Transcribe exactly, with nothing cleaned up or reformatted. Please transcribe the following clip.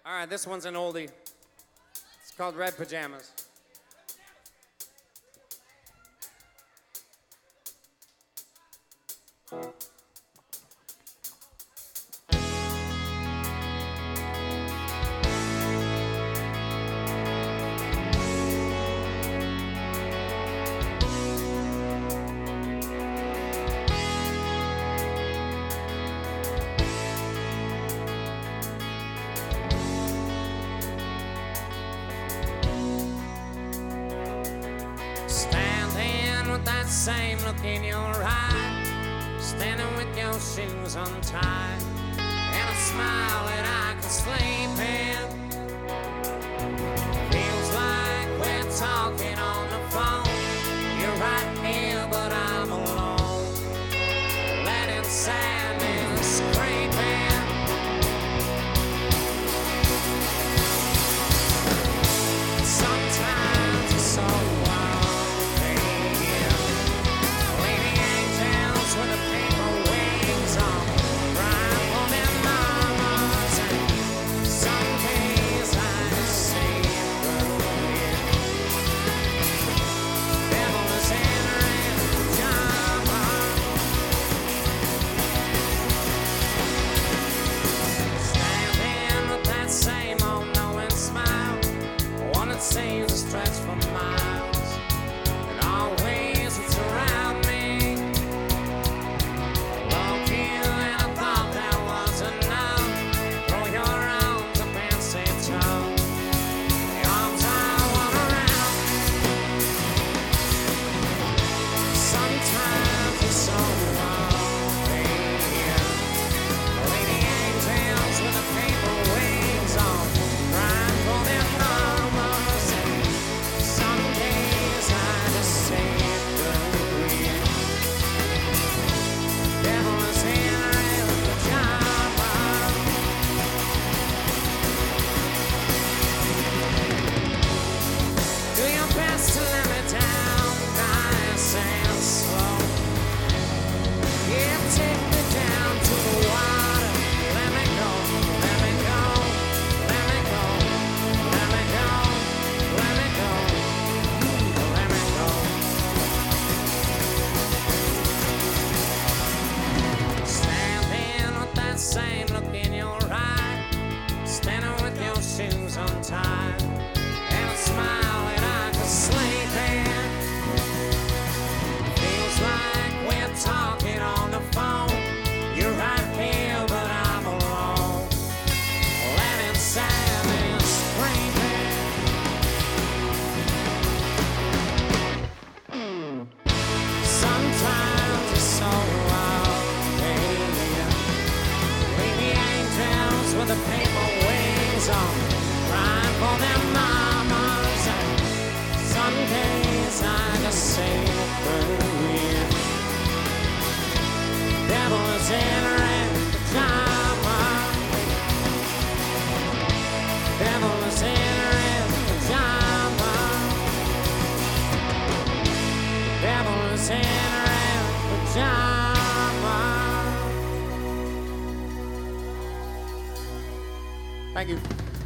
All right, this one's an oldie. It's called Red Pajamas. Standing with that same look in your eye, standing with your shoes untied, and a smile that I can sleep in. Feels like we're talking on the phone. You're right here, but I'm alone. Letting sadness creep in. Sometimes it's so seems to stretch for miles, and always it's around me. Love you, and I thought that was enough. Throw your arms up and say tough. The arms I want around. Sometimes it's so lonely. Lady angels with the paper wings on, crying for their mama. Same look in your eye, standing with your shoes untied, and a smile that I could sleep in. Feels like we're talking on the phone. You're right here, but I'm alone. Letting sadness scream in. Sometimes it's so wild. With the paper wings on, crying for their mamas, and some days I just say through. Devil is in a red pajama. Devil is in a red pajama. Devil is in a red pajama. Thank you.